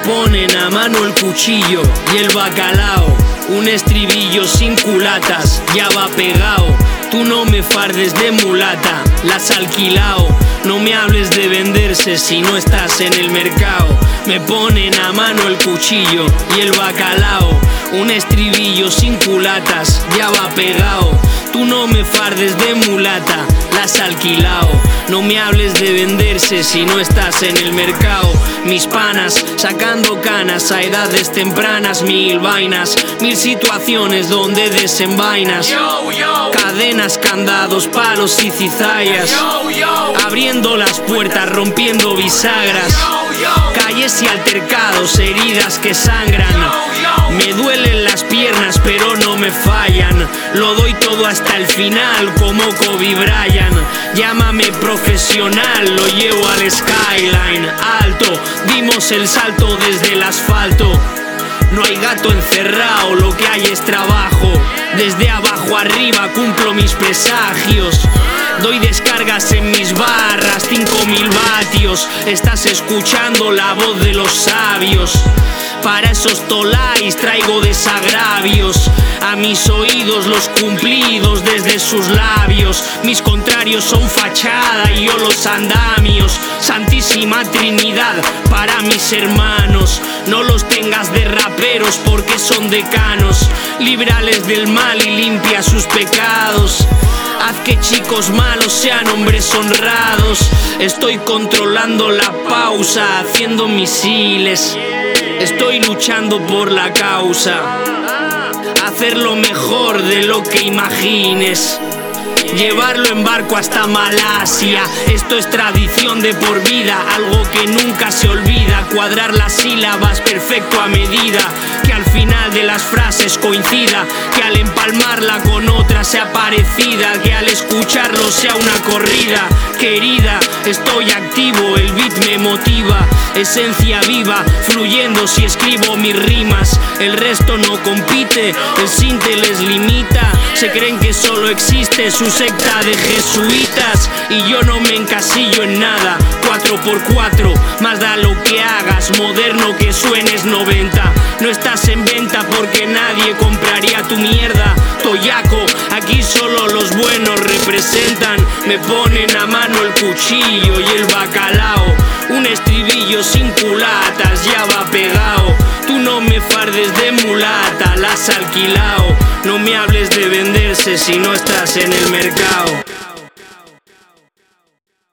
ponen a mano el cuchillo y el bacalao. Un estribillo sin culatas, ya va pegado. Tú no me fardes de mulata, la has alquilao. No me hables de venderse si no estás en el mercado. Me ponen a mano el cuchillo y el bacalao. Un estribillo sin culatas, ya va pegado. Tú no me fardes de mulata, la has alquilao. No me hables de venderse si no estás en el mercado. Mis panas sacando canas a edades tempranas, mil vainas, mil situaciones donde desenvainas. Cadenas, candados, palos y cizallas, abriendo las puertas, rompiendo bisagras. Calles y altercados, heridas que sangran. Me duelen las piernas pero no me fallan. Lo doy todo hasta el final como Kobe Bryant. Llámame profesional, lo llevo al skyline alto. Dimos el salto desde el asfalto. No hay gato encerrado, lo que hay es trabajo. Desde abajo arriba cumplo mis presagios. Doy descargas en mis barras, 5000 vatios. Estás escuchando la voz de los sabios. Para esos tolais traigo desagravios. A mis oídos los cumplidos desde sus labios. Mis contrarios son fachada y yo los andamios. Santísima Trinidad para mis hermanos. No los tengas de raperos porque son decanos. Líbrales del mal y limpia sus pecados. Haz que chicos malos sean hombres honrados. Estoy controlando la pausa, haciendo misiles. Estoy luchando por la causa. Hacerlo mejor de lo que imagines. Llevarlo en barco hasta Malasia. Esto es tradición de por vida, algo que nunca se olvida. Cuadrar las sílabas perfecto a medida, que al final de las frases coincida, que al empalmarla con otra sea parecida, que al escucharlo sea una corrida. Querida, estoy activo, el beat me motiva. Esencia viva, fluyendo si escribo mis rimas. El resto no compite, el sinte les limita. Se creen que solo existe su secta de jesuitas y yo no me encasillo en nada. 4x4, más da lo que hagas, moderno que suenes 90. No estás en venta porque nadie compraría tu mierda. Toyaco, aquí solo los buenos representan. Me ponen a mano el cuchillo y el bacalao. Un estribillo sin culatas, ya va pegado. Tú no me fardes de mulata, la has alquilao. No me hables de venderse si no estás en el mercado.